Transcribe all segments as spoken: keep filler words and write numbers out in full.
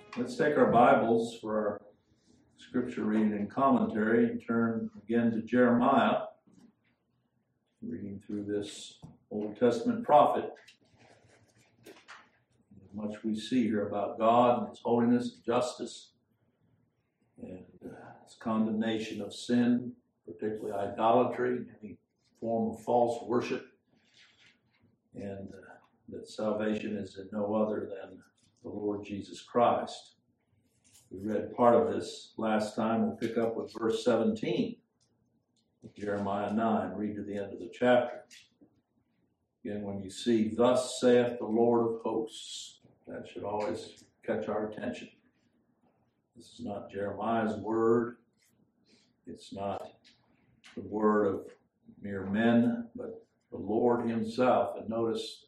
Let's take our Bibles for our scripture reading and commentary and turn again to Jeremiah, reading through this Old Testament prophet. Much we see here about God and His holiness and justice and uh, His condemnation of sin, particularly idolatry, any form of false worship, and uh, that salvation is in no other than the Lord Jesus Christ. We read part of this last time. We'll pick up with verse seventeen of Jeremiah nine. Read to the end of the chapter. Again, when you see, "Thus saith the Lord of hosts," that should always catch our attention. This is not Jeremiah's word. It's not the word of mere men, but the Lord Himself. And notice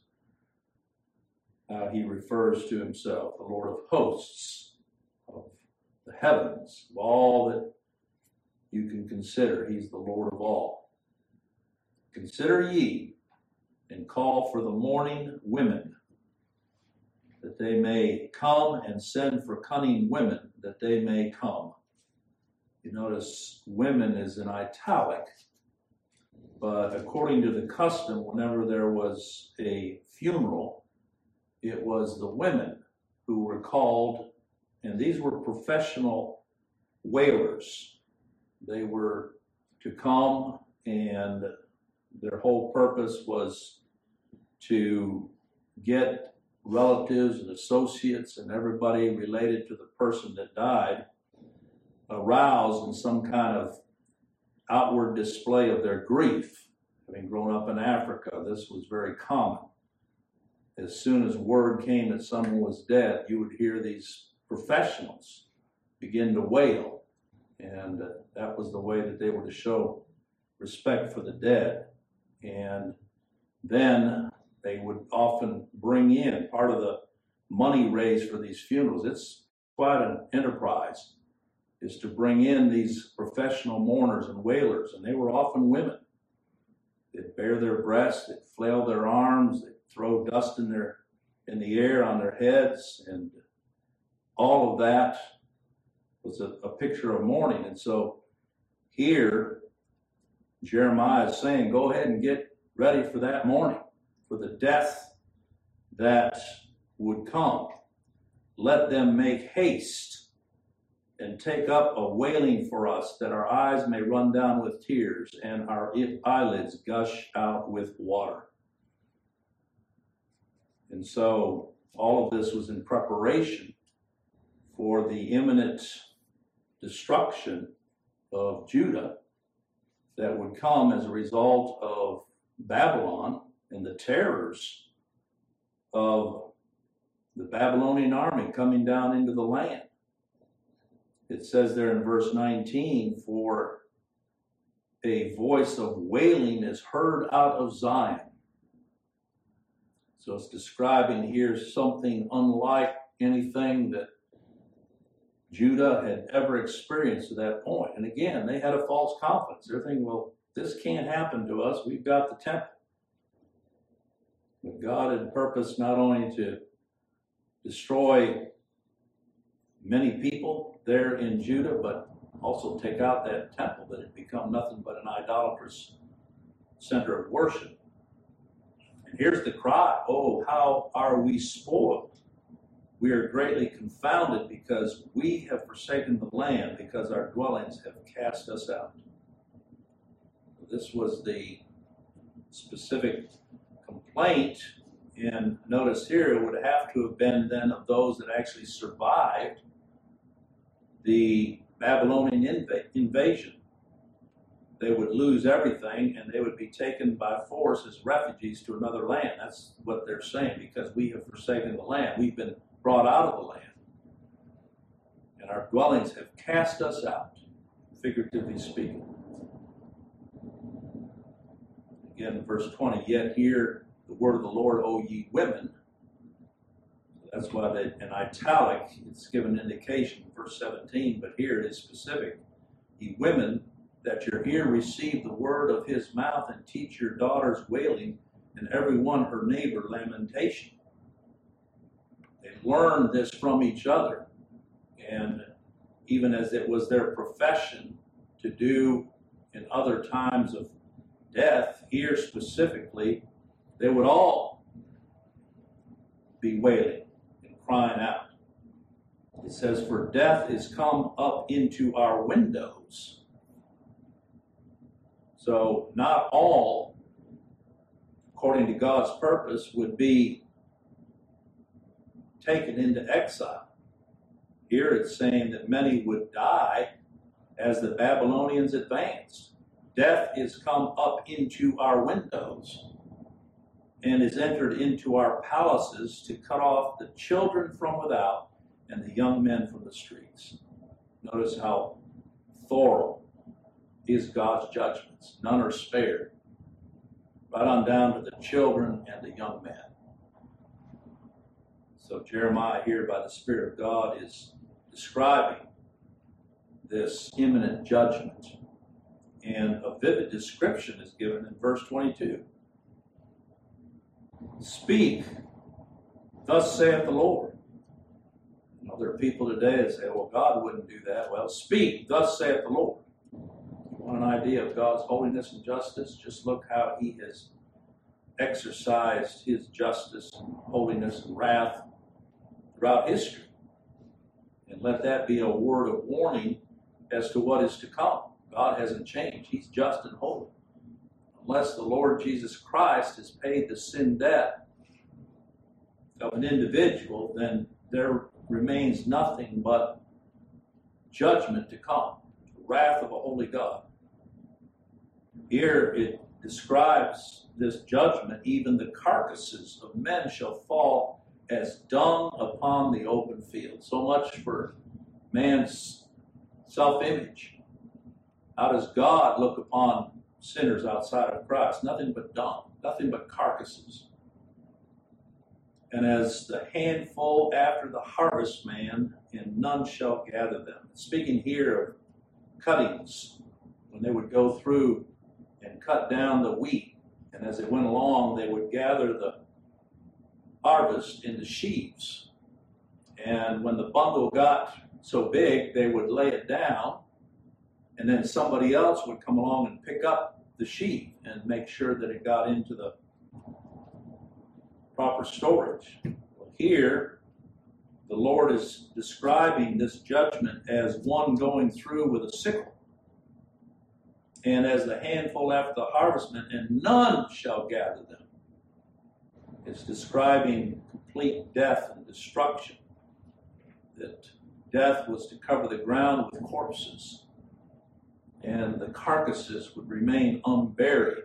how He refers to Himself, the Lord of hosts, of the heavens, of all that you can consider. He's the Lord of all. "Consider ye, and call for the mourning women, that they may come, and send for cunning women, that they may come." You notice women is in italic, but according to the custom, whenever there was a funeral, it was the women who were called, and these were professional wailers. They were to come, and their whole purpose was to get relatives and associates and everybody related to the person that died aroused in some kind of outward display of their grief. Having grown up in Africa, this was very common. As soon as word came that someone was dead, you would hear these professionals begin to wail. And uh, that was the way that they were to show respect for the dead. And then they would often bring in part of the money raised for these funerals. It's quite an enterprise, is to bring in these professional mourners and wailers, and they were often women. They'd bare their breasts, they'd flail their arms, they'd throw dust in their in the air on their heads, and all of that was a, a picture of mourning. And so here Jeremiah is saying, go ahead and get ready for that mourning, for the death that would come. Let them make haste and take up a wailing for us, that our eyes may run down with tears and our eyelids gush out with water. And so all of this was in preparation for the imminent destruction of Judah that would come as a result of Babylon and the terrors of the Babylonian army coming down into the land. It says there in verse nineteen, "For a voice of wailing is heard out of Zion." So it's describing here something unlike anything that Judah had ever experienced to that point. And again, they had a false confidence. They're thinking, well, this can't happen to us. We've got the temple. But God had purposed not only to destroy many people there in Judah, but also take out that temple that had become nothing but an idolatrous center of worship. And here's the cry, "Oh, how are we spoiled? We are greatly confounded, because we have forsaken the land, because our dwellings have cast us out." This was the specific complaint, and notice here it would have to have been then of those that actually survived the Babylonian inv- invasion. They would lose everything, and they would be taken by force as refugees to another land. That's what they're saying, because we have forsaken the land. We've been brought out of the land, and our dwellings have cast us out, figuratively speaking. Again, verse twenty, "Yet hear the word of the Lord, O ye women." That's why they, in italic, it's given indication, verse seventeen, but here it is specific. "Ye women, that your ear receive the word of His mouth, and teach your daughters wailing, and every one her neighbor lamentation." They learned this from each other. And even as it was their profession to do in other times of death, here specifically, they would all be wailing and crying out. It says, for death is come up into our windows. So not all, according to God's purpose, would be taken into exile. Here it's saying that many would die as the Babylonians advanced. Death is come up into our windows and is entered into our palaces to cut off the children from without and the young men from the streets. Notice how thorough is God's judgments. None are spared. Right on down to the children and the young men. So Jeremiah here, by the Spirit of God, is describing this imminent judgment. And a vivid description is given in verse twenty-two. Speak, thus saith the Lord. You know, there are people today that say, well, God wouldn't do that. Well, speak, thus saith the Lord. You want an idea of God's holiness and justice? Just look how he has exercised his justice and holiness and wrath throughout history. And let that be a word of warning as to what is to come. God hasn't changed. He's just and holy. Unless the Lord Jesus Christ has paid the sin debt of an individual, then there remains nothing but judgment to come, the wrath of a holy God. Here it describes this judgment. Even the carcasses of men shall fall as dung upon the open field. So much for man's self-image. How does God look upon sinners outside of Christ? Nothing but dung, nothing but carcasses. And as the handful after the harvestman, and none shall gather them. Speaking here of cuttings, when they would go through and cut down the wheat, and as they went along, they would gather the harvest into sheaves. And when the bundle got so big, they would lay it down, and then somebody else would come along and pick up the sheaf and make sure that it got into the proper storage. Well, here, the Lord is describing this judgment as one going through with a sickle. And as the handful after the harvestman, and none shall gather them. It's describing complete death and destruction. That death was to cover the ground with corpses, and the carcasses would remain unburied.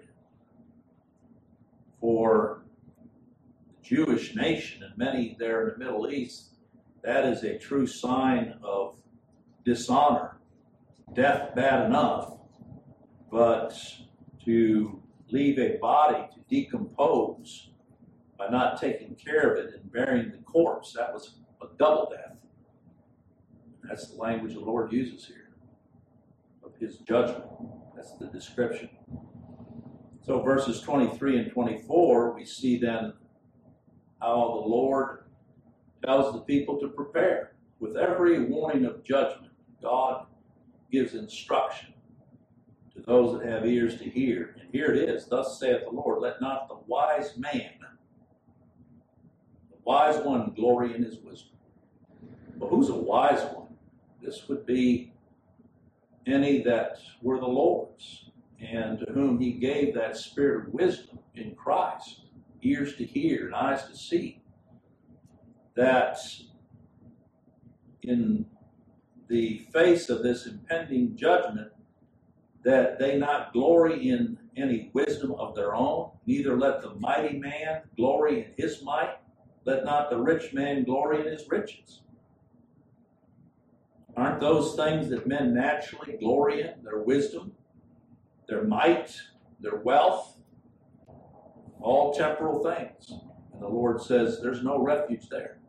For the Jewish nation, and many there in the Middle East, that is a true sign of dishonor. Death bad enough, but to leave a body to decompose by not taking care of it and burying the corpse, that was a double death. That's the language the Lord uses here of his judgment. That's the description. So verses twenty-three and twenty-four, we see then how the Lord tells the people to prepare. With every warning of judgment, God gives instruction to those that have ears to hear. And here it is, thus saith the Lord, let not the wise man, the wise one, glory in his wisdom. Well, who's a wise one? This would be any that were the Lord's, and to whom he gave that spirit of wisdom in Christ, ears to hear and eyes to see, that in the face of this impending judgment, that they not glory in any wisdom of their own, neither let the mighty man glory in his might, let not the rich man glory in his riches. Aren't those things that men naturally glory in? Their wisdom, their might, their wealth, all temporal things. And the Lord says there's no refuge there.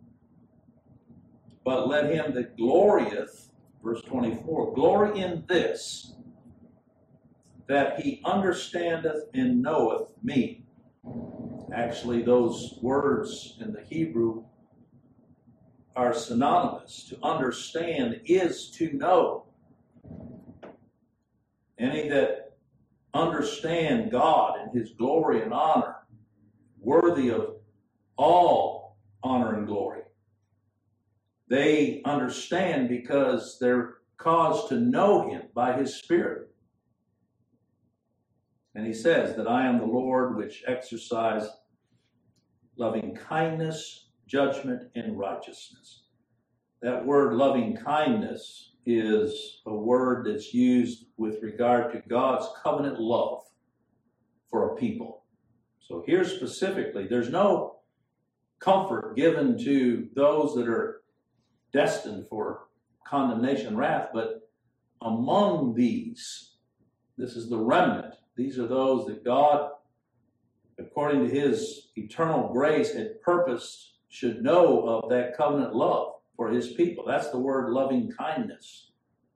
But let him that glorieth, verse twenty-four, glory in this, that he understandeth and knoweth me. Actually, those words in the Hebrew are synonymous. To understand is to know. Any that understand God and his glory and honor, worthy of all honor and glory, they understand because they're caused to know him by his Spirit. And he says that I am the Lord which exercise loving kindness, judgment, and righteousness. That word loving kindness is a word that's used with regard to God's covenant love for a people. So here specifically, there's no comfort given to those that are destined for condemnation and wrath, but among these, this is the remnant. These are those that God, according to his eternal grace, had purposed should know of that covenant love for his people. That's the word loving kindness.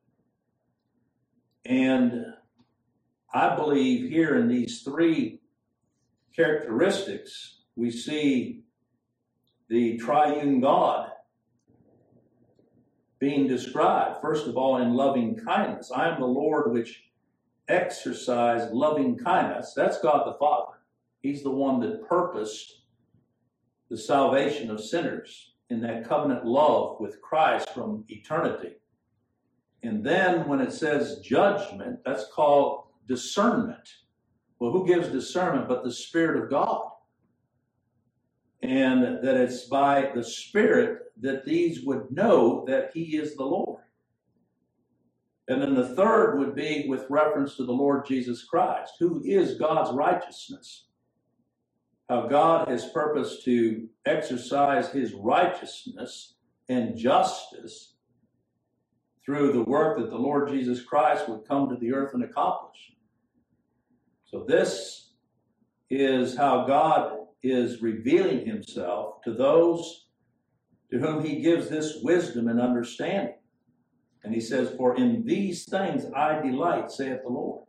And I believe here in these three characteristics, we see the triune God being described, first of all, in loving kindness. I am the Lord which exercise loving kindness. That's God the Father. He's the one that purposed the salvation of sinners in that covenant love with Christ from eternity. And then when it says judgment, that's called discernment. Well, who gives discernment but the Spirit of God? And that it's by the Spirit that these would know that he is the Lord. And then the third would be with reference to the Lord Jesus Christ, who is God's righteousness. How God has purposed to exercise his righteousness and justice through the work that the Lord Jesus Christ would come to the earth and accomplish. So this is how God is revealing himself to those to whom he gives this wisdom and understanding. And he says, for in these things I delight, saith the Lord.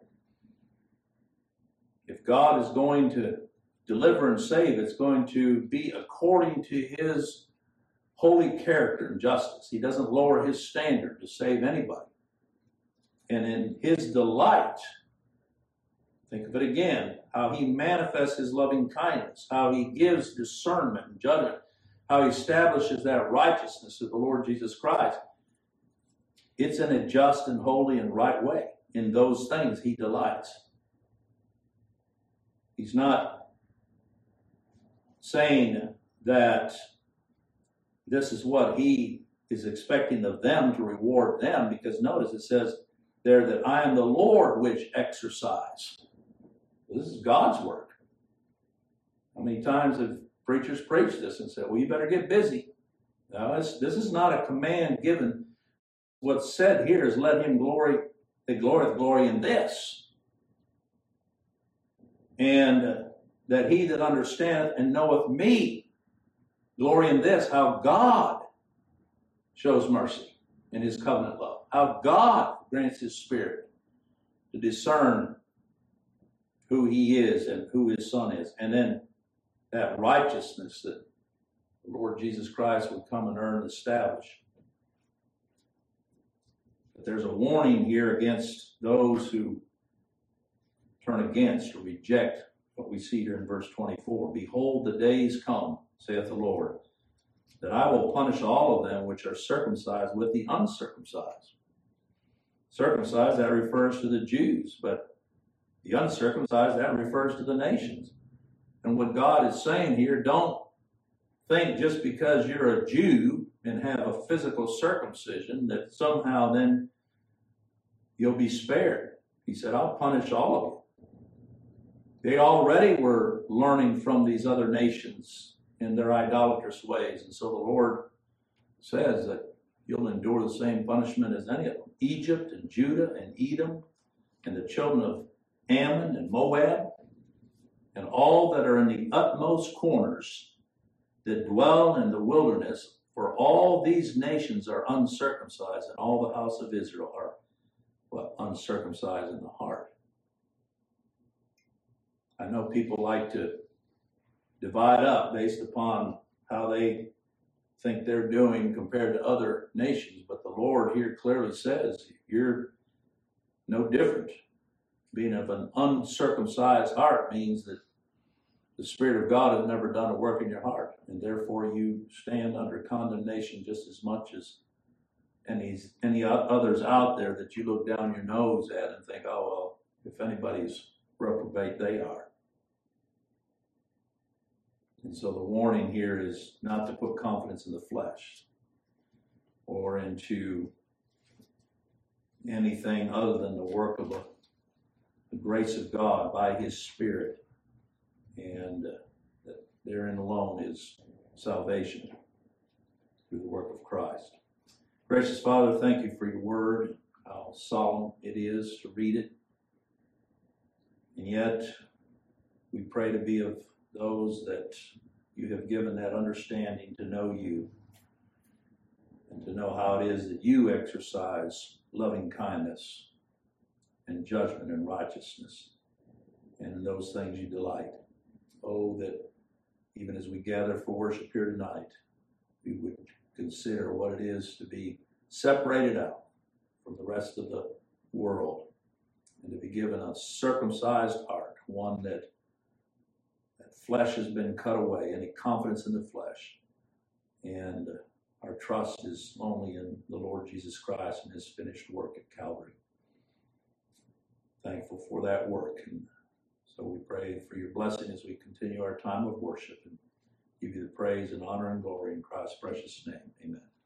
If God is going to deliver and save, it's going to be according to his holy character and justice. He doesn't lower his standard to save anybody. And in his delight, think of it again, how he manifests his loving kindness, how he gives discernment and judgment, how he establishes that righteousness of the Lord Jesus Christ. It's in a just and holy and right way. In those things he delights. He's not saying that this is what he is expecting of them to reward them, because notice it says there that I am the Lord which exercise. This is God's work. How many times have preachers preached this and said, well, you better get busy? No, this, this is not a command given. What's said here is let him glory, the glory, the glory in this. And uh, that he that understandeth and knoweth me, glory in this, how God shows mercy in his covenant love, how God grants his Spirit to discern who he is and who his Son is, and then that righteousness that the Lord Jesus Christ would come and earn and establish. But there's a warning here against those who turn against or reject what we see here in verse twenty-four. Behold, the days come, saith the Lord, that I will punish all of them which are circumcised with the uncircumcised. Circumcised, that refers to the Jews, but the uncircumcised, that refers to the nations. And what God is saying here, don't think just because you're a Jew and have a physical circumcision that somehow then you'll be spared. He said, I'll punish all of you. They already were learning from these other nations in their idolatrous ways. And so the Lord says that you'll endure the same punishment as any of them. Egypt and Judah and Edom and the children of Ammon and Moab and all that are in the utmost corners that dwell in the wilderness, for all these nations are uncircumcised, and all the house of Israel are what, uncircumcised in the heart. I know people like to divide up based upon how they think they're doing compared to other nations. But the Lord here clearly says, you're no different. Being of an uncircumcised heart means that the Spirit of God has never done a work in your heart, and therefore you stand under condemnation just as much as any, any others out there that you look down your nose at and think, oh, well, if anybody's reprobate, they are. And so the warning here is not to put confidence in the flesh or into anything other than the work of the, the grace of God by His Spirit, and uh, that therein alone is salvation through the work of Christ. Gracious Father, thank you for your word, how solemn it is to read it. And yet, we pray to be of those that you have given that understanding to know you and to know how it is that you exercise loving kindness and judgment and righteousness. And in those things you delight. Oh, that even as we gather for worship here tonight, we would consider what it is to be separated out from the rest of the world and to be given a circumcised heart, one that, that flesh has been cut away, any confidence in the flesh. And our trust is only in the Lord Jesus Christ and His finished work at Calvary. Thankful for that work. And so we pray for your blessing as we continue our time of worship and give you the praise and honor and glory in Christ's precious name. Amen.